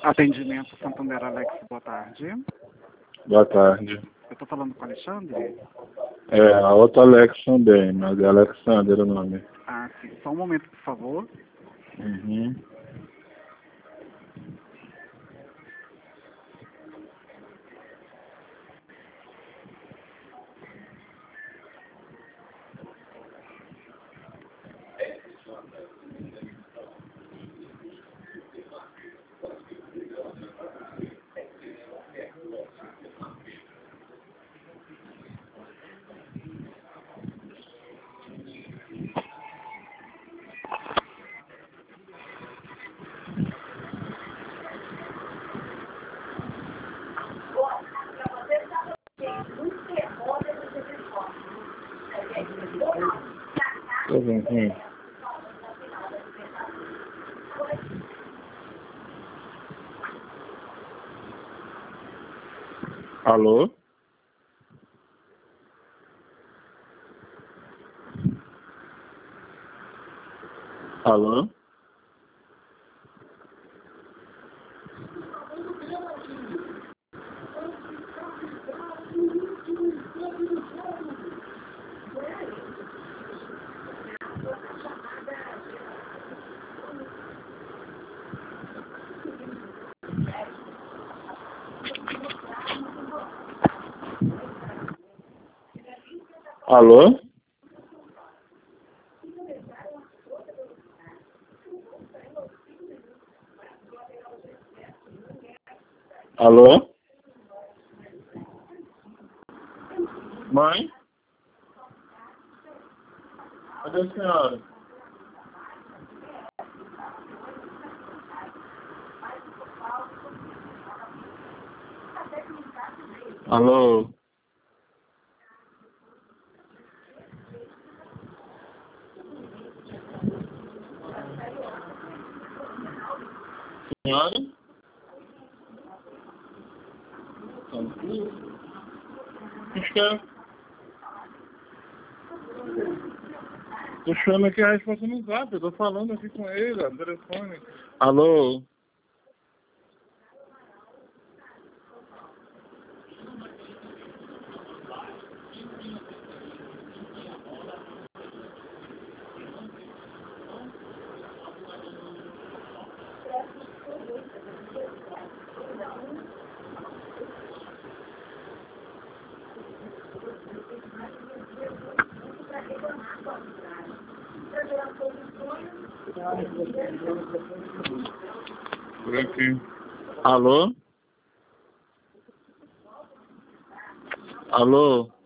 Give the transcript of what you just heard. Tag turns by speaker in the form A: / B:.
A: Atendimento Santander Alex, boa tarde.
B: Boa tarde.
A: Eu estou falando com o Alexandre?
B: É, a outra Alex também, mas é Alexander o nome.
A: Ah, sim. Só um momento, por favor.
B: Uhum. Tô vendo. Alô? Alô? Alô? Alô? Mãe? Cadê a senhora? Alô? Senhora? Acho que é. Tô chamando aqui a resposta no zap, eu tô falando aqui com ele, no telefone. Alô? Por aqui. Alô? Alô?